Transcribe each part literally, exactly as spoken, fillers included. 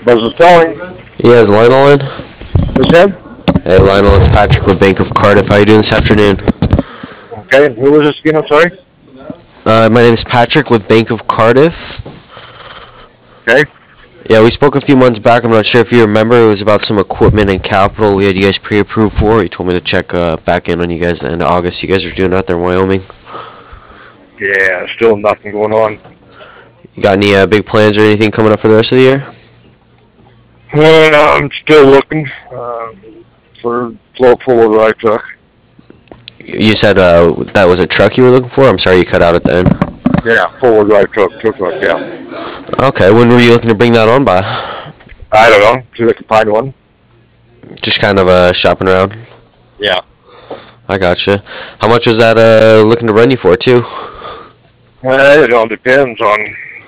Buzz is calling. Yeah, is Lionel in? Who's him? Hey, Lionel, it's Patrick with Bank of Cardiff. How you doing this afternoon? Okay, who was this again? I'm sorry. Uh, my name is Patrick with Bank of Cardiff. Okay. Yeah, we spoke a few months back. I'm not sure if you remember. It was about some equipment and capital we had you guys pre-approved for. You told me to check uh, back in on you guys at the end of August. You guys are doing out there in Wyoming. Yeah, still nothing going on. You got any uh, big plans or anything coming up for the rest of the year? Well, I'm still looking uh, for floor four drive truck. You said uh, that was a truck you were looking for? I'm sorry you cut out at the end. Yeah, four-wheel drive truck, truck, truck, yeah. Okay, when were you looking to bring that on by? I don't know. See if I can find one. Just kind of uh, shopping around? Yeah. I gotcha. How much was that uh, looking to run you for, too? Well, it all depends on.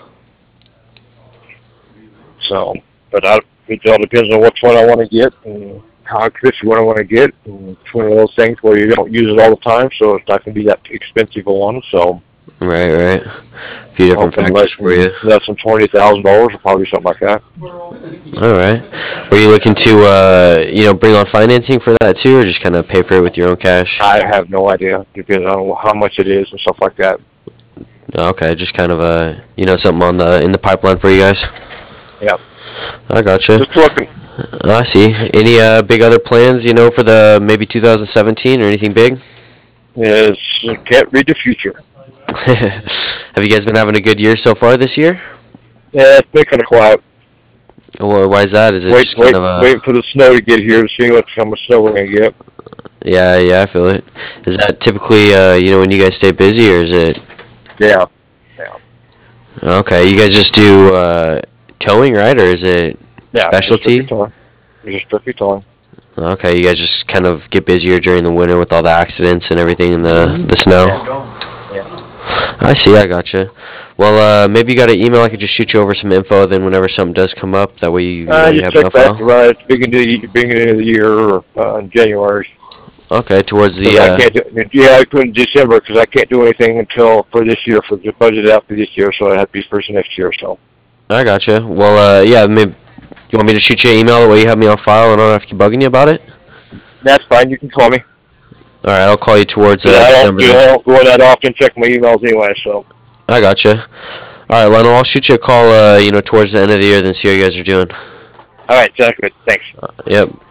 So, but I, it all depends on which one I want to get and how expensive one I want to get. And it's one of those things where you don't use it all the time, so it's not going to be that expensive a one. So. Right, right. A few different factors for you. Less than twenty thousand dollars, or probably something like that. All right. Were you looking to, uh, you know, bring on financing for that too, or just kind of pay for it with your own cash? I have no idea, depending on how much it is and stuff like that. Okay, just kind of uh, you know, something on the in the pipeline for you guys. Yeah. I gotcha. Just looking. I see. Any uh, big other plans, you know, for the maybe two thousand seventeen or anything big? Is can't read the future. Have you guys been having a good year so far this year? Yeah, it's been kind of quiet. Well, why is that? Is it wait, just wait, kind of a... waiting for the snow to get here to see what how much snow we're gonna get. Yeah, yeah, I feel it. Is that typically, uh, you know, when you guys stay busy, or is it? Yeah. Yeah. Okay, you guys just do uh, towing, right, or is it yeah, specialty? Just strictly towing. Just strictly towing. Okay, you guys just kind of get busier during the winter with all the accidents and everything in the the snow. Yeah. yeah. I see. I gotcha. Well, uh, maybe you got an email. I could just shoot you over some info. Then, whenever something does come up, that way you, you, know, Uh, you just have check enough back file. right at the beginning of the, beginning of the year, or uh, in January. Okay, towards the. I Uh, can't do, yeah, I couldn't December because I can't do anything until for this year for the budget out for this year, so I have to be first next year. So. I gotcha. Well, uh, yeah. Maybe you want me to shoot you an email that way you have me on file and I don't have to keep bugging you about it. That's fine. You can call me. All right, I'll call you towards uh, yeah, I don't, December. You know, I don't go that often. Check my emails anyway. So. I gotcha. All right, Lionel, I'll shoot you a call. Uh, you know, towards the end of the year, then see how you guys are doing. All right, sounds good. Thanks. Uh, yep.